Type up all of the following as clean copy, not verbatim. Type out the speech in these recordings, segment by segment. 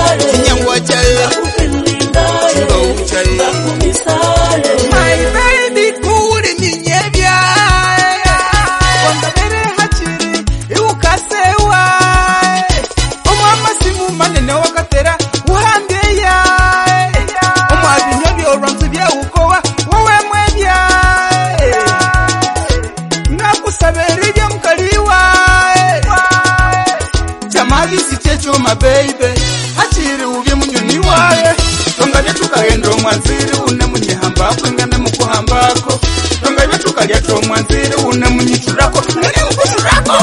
Chinyangwa chae Chimba uchae My baby kuri ninyebya Wandabere hachiri iukasewa Umama simu manene wakatera uhambeya Umwabi nyebya uranzu bya ukowa wowe mwebya Nakusabere mkaliwa Chamavi sitecho my baby Hachiri uvye munyoni wae Tonga tukagendo mwanziri une munyihambako ngane mukuhambako Tonga tukagendo mwanziri une munyichurako ngane mukushurako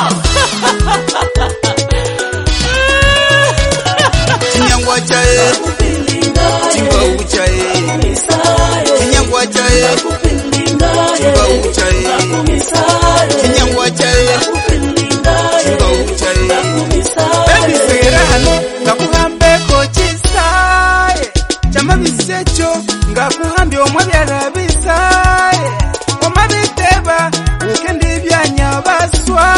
Chinyangwa chae Chimba uchae Chinyangwa chae Chimba uchae Chinyangwa chae Chimba uchae Baby sera hano Nakuhambeko chisaye Chama bisecho Ngakuhambi omwabyala bisaye Omabiteba Ukendi byanya baswa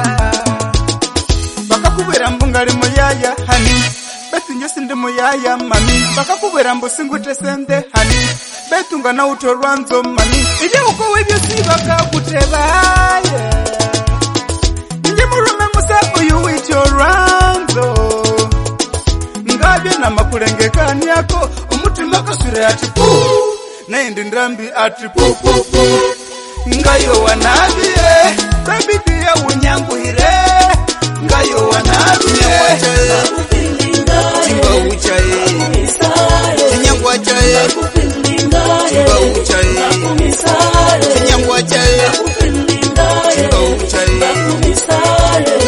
Bakakubera mbungali moyaya hani Betu njosi ndi moyaya mami Bakakubera mbu singute sende hani Betu nga na utorwanzo mami Ije uko webyo si bakakutebaye Nje murume musafu you with your ranzo Ngabye na makulengekani yako Umutima kasure ati puu Naindi ndrambi ati puu puu puu Ngayo wanabie Baby dia unyangu hire Ngayo wanabie Chimba uchae Chinyangwa chae Chimba uchae Chinyangwa chae Chimba uchae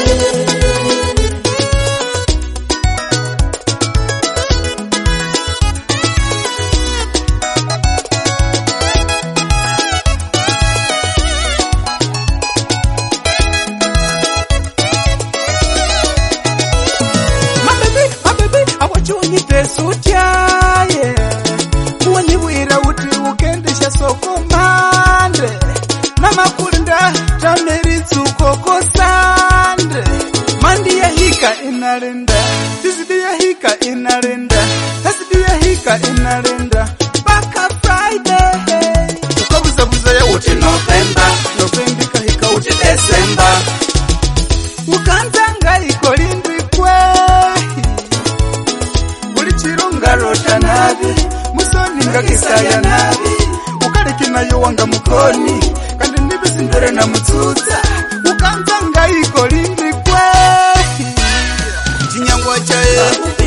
Sutiaye Kuwani wira uti ukendesha soko mande Nama kulinda tameri tsukoko sande Mandi ya hika inarinda Tizidi ya hika inarinda Tasidi ya hika inarinda Baka Friday Ukabuza buza ya uti November November kahika uti December Ukanzanga ikolindwi kwe Rota nabi Musoni ngakisaya nabi Ukarikina yuwanga mukoni Kandi nibisindere na mutsuta Ukanzanga iko lindi kwe Chinyangwa chae